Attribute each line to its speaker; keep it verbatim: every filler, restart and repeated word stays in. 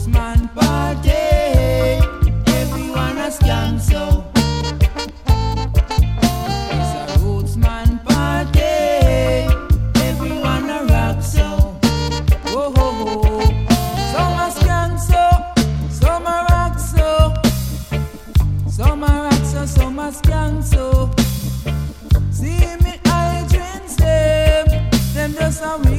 Speaker 1: man party. Everyone a skank so. It's a roots man party. Everyone a rock so. Whoa ho ho. Some a skank so, some a rock so. Some a rock so, some a skank so. See me I dreams them, them just a